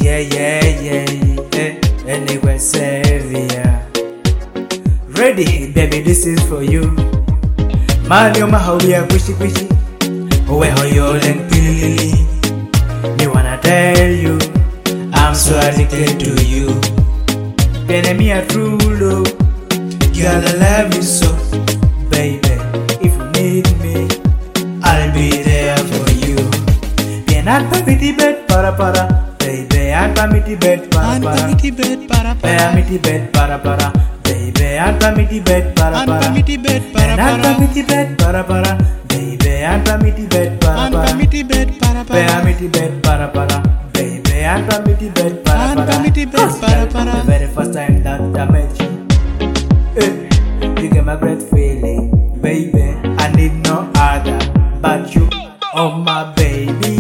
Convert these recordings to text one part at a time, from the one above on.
Anyway, Savior. Ready, baby, this is for you. Mario Mahawia, wishy wishy. Where are you and pilly? Me wanna tell you, I'm so addicted to you. Enemy a true love, girl, I love you so, baby. If you need me, I'll be there for you. Pianat pamiti bed para para, baby. An pamiti bed para para, pamiti bed para para, pamiti bed para para, baby. An pamiti bed para para, pamiti bed para para, an pamiti bed para para, baby. An pamiti bed para para, pamiti bed para para, pamiti bed para para, baby. An pamiti bed para para, pamiti bed para para. The very first time that I met you, you get my great feeling, baby. I need no other but you, oh my baby.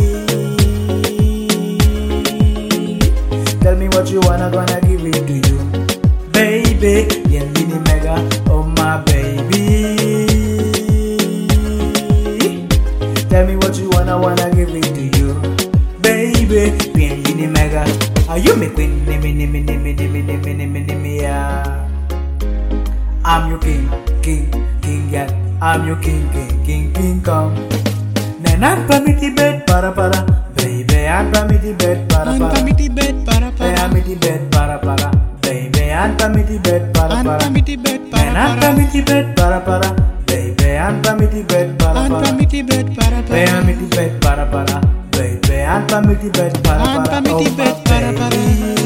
Tell me what you wanna, gonna give it to you, baby. Bien mini mega, oh my baby. Tell me what you wanna give it to you, baby. Bien mini mega. Are you me queen? Yeah. I'm your king, yeah. I'm your king, come. Nan pamiti bed para para, baby. An pamiti bed para para, pamiti bed para para, pamiti bed para para, baby. An pamiti bed para para, pamiti bed para para, an pamiti bed para para, baby. An pamiti bed para para, pamiti bed para para, pamiti bed para para, baby. An pamiti bed para para, pamiti bed para para.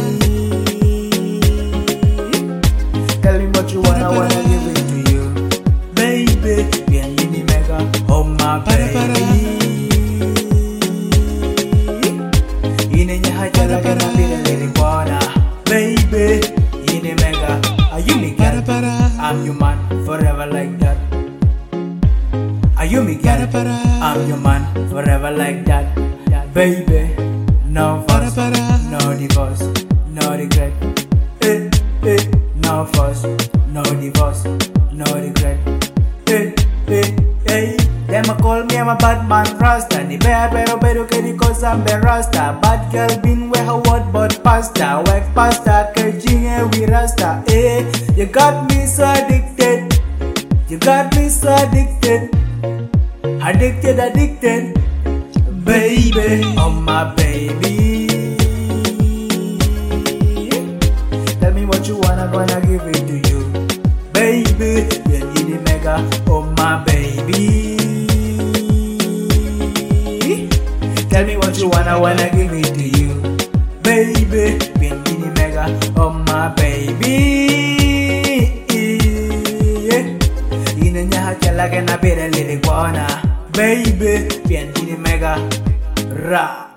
Tell me what you wanna give it to you, baby. Bien mini mega, oh my baby. Inenya hajala gana bila lirikwana, baby. Ini mega, are you me girl? I'm your man forever like that. Are you me girl? I'm your man forever like that, baby. No fuss, no divorce, no regret. No fuss, no divorce, no regret. Them a call me, I'm a bad man rasta. Ni bad pero que cause I'm the rasta. Bad girl been where her word but pasta. Work pasta, kerching we rasta. You got me so addicted. You got me so addicted. Addicted, baby. Oh my baby. Tell me what you wanna, gonna give it to you, baby. Bien mini mega, oh my baby. Tell me what you wanna give it to you, baby. Bien mini mega, oh my baby. Inenya hachala que na pere lirikwana, baby. Bien mini mega, ra.